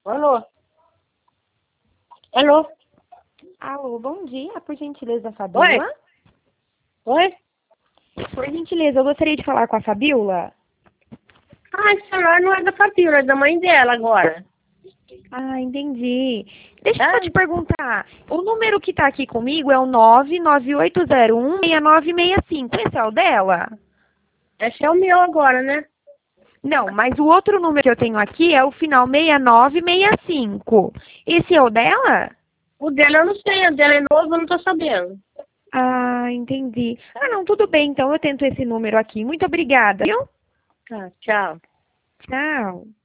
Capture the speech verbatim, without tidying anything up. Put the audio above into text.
Alô? Alô? Alô, bom dia, por gentileza, Oi? Fabiola? Oi? Por gentileza, eu gostaria de falar com a Fabiola. Ah, esse celular não é da Fabiola, é da mãe dela agora. Ah, entendi. Deixa eu Ah, só te perguntar, o número que tá aqui comigo é o nove nove oito zero um seis nove seis cinco, esse é o dela? esse é o meu agora, né? Não, mas o outro número que eu tenho aqui é o final seis nove seis cinco. Esse é o dela? O dela eu não sei, o dela é novo, eu não tô sabendo. Ah, entendi. Ah, não, tudo bem, então eu tento esse número aqui. Muito obrigada, viu? Tá, tchau. Tchau.